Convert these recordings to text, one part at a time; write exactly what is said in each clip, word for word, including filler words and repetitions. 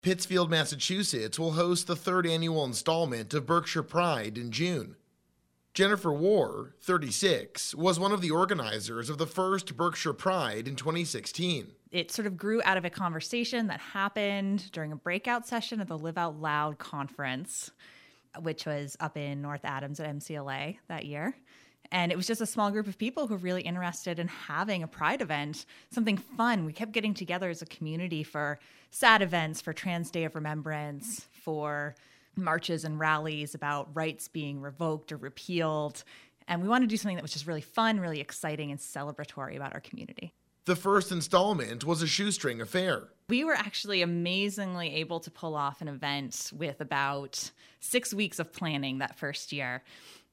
Pittsfield, Massachusetts will host the third annual installment of Berkshire Pride in June. Jennifer War, thirty-six, was one of the organizers of the first Berkshire Pride in twenty sixteen. It sort of grew out of a conversation that happened during a breakout session at the Live Out Loud conference, which was up in North Adams at M C L A that year. And it was just a small group of people who were really interested in having a Pride event, something fun. We kept getting together as a community for sad events, for Trans Day of Remembrance, for marches and rallies about rights being revoked or repealed. And we wanted to do something that was just really fun, really exciting, and celebratory about our community. The first installment was a shoestring affair. We were actually amazingly able to pull off an event with about six weeks of planning that first year.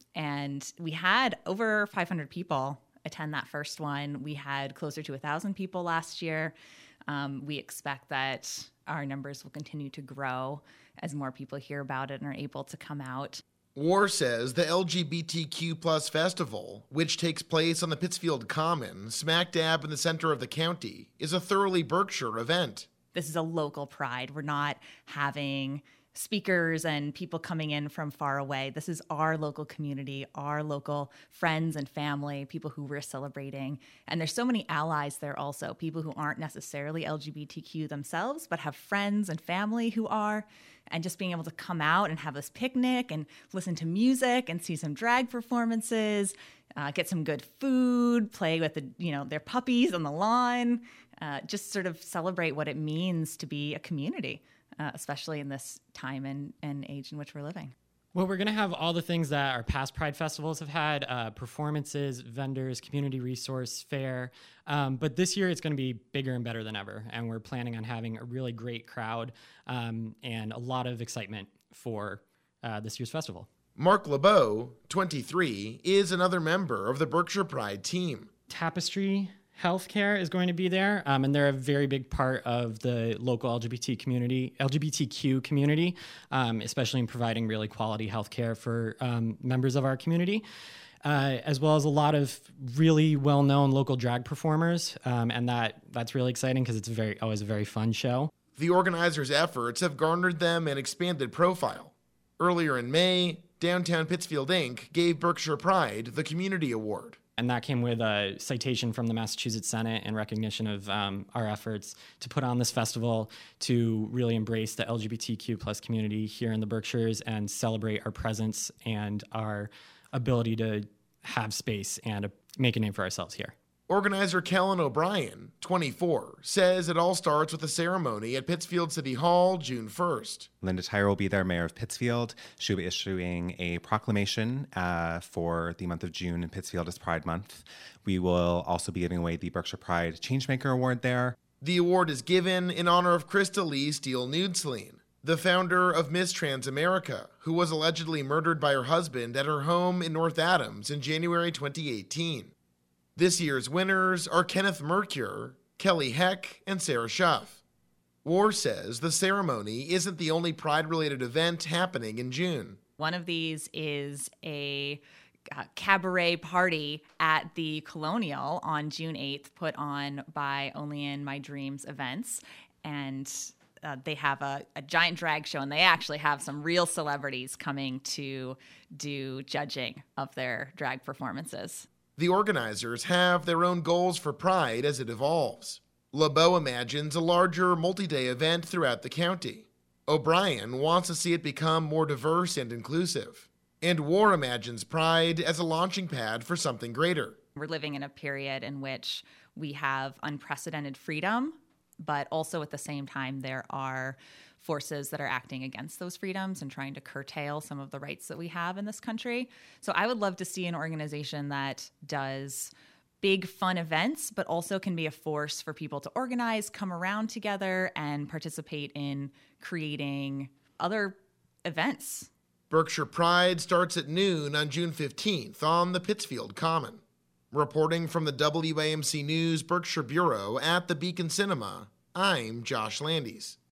And we had over five hundred people attend that first one. We had closer to one thousand people last year. Um, we expect that our numbers will continue to grow as more people hear about it and are able to come out. War says the L G B T Q plus festival, which takes place on the Pittsfield Common, smack dab in the center of the county, is a thoroughly Berkshire event. This is a local pride. We're not having speakers and people coming in from far away. This is our local community, our local friends and family, people who we're celebrating. And there's so many allies there also, people who aren't necessarily L G B T Q themselves, but have friends and family who are. And just being able to come out and have this picnic and listen to music and see some drag performances, uh, get some good food, play with the, you know, their puppies on the lawn, uh, just sort of celebrate what it means to be a community. Uh, especially in this time and, and age in which we're living. Well, we're going to have all the things that our past Pride festivals have had, uh, performances, vendors, community resource fair. Um, but this year it's going to be bigger and better than ever. And we're planning on having a really great crowd um, and a lot of excitement for uh, this year's festival. Mark LeBeau, twenty-three, is another member of the Berkshire Pride team. Tapestry Healthcare is going to be there, um, and they're a very big part of the local L G B T community, L G B T Q community, um, especially in providing really quality healthcare for um, members of our community, uh, as well as a lot of really well-known local drag performers, um, and that that's really exciting because it's very always a very fun show. The organizers' efforts have garnered them an expanded profile. Earlier in May, Downtown Pittsfield Incorporated gave Berkshire Pride the Community Award. And that came with a citation from the Massachusetts Senate in recognition of um, our efforts to put on this festival to really embrace the L G B T Q plus community here in the Berkshires and celebrate our presence and our ability to have space and uh, make a name for ourselves here. Organizer Kellen O'Brien, twenty-four, says it all starts with a ceremony at Pittsfield City Hall June first. Linda Tyre will be there, mayor of Pittsfield. She'll be issuing a proclamation uh, for the month of June in Pittsfield as Pride Month. We will also be giving away the Berkshire Pride Changemaker Award there. The award is given in honor of Krista Lee Steele-Nudsleen, the founder of Miss Trans America, who was allegedly murdered by her husband at her home in North Adams in January twenty eighteen. This year's winners are Kenneth Mercure, Kelly Heck, and Sarah Schuff. War says the ceremony isn't the only Pride-related event happening in June. One of these is a uh, cabaret party at the Colonial on June eighth, put on by Only in My Dreams Events. And uh, they have a, a giant drag show, and they actually have some real celebrities coming to do judging of their drag performances. The organizers have their own goals for Pride as it evolves. LeBeau imagines a larger multi-day event throughout the county. O'Brien wants to see it become more diverse and inclusive. And War imagines Pride as a launching pad for something greater. We're living in a period in which we have unprecedented freedom, but also at the same time there are forces that are acting against those freedoms and trying to curtail some of the rights that we have in this country. So I would love to see an organization that does big fun events, but also can be a force for people to organize, come around together, and participate in creating other events. Berkshire Pride starts at noon on June fifteenth on the Pittsfield Common. Reporting from the W A M C News Berkshire Bureau at the Beacon Cinema, I'm Josh Landis.